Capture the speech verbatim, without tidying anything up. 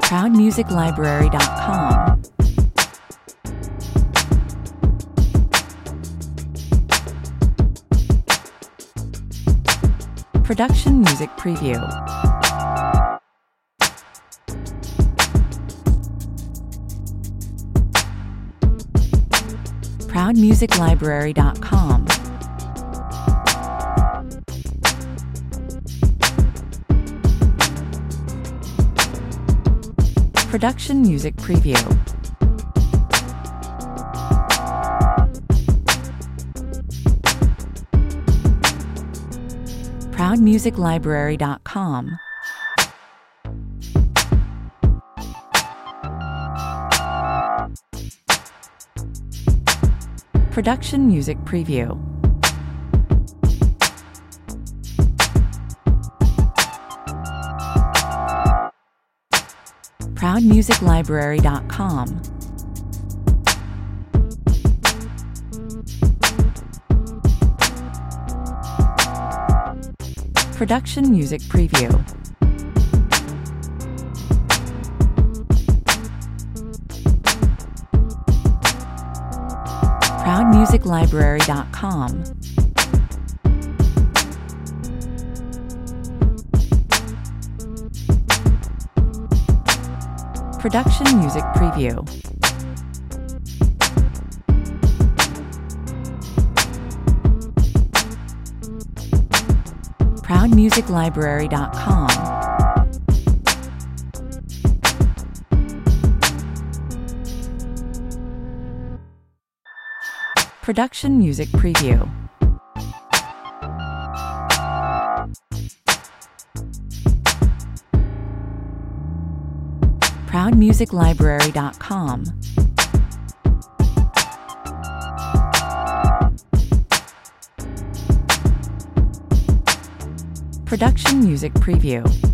proud music library dot com. Production Music Preview. proud music library dot com. Production Music Preview. proud music library dot com. Production Music Preview. proud music library dot com. Production Music Preview. proud music library dot com. Production Music Preview. proud music library dot com. Production Music Preview. proud music library dot com. Production Music Preview.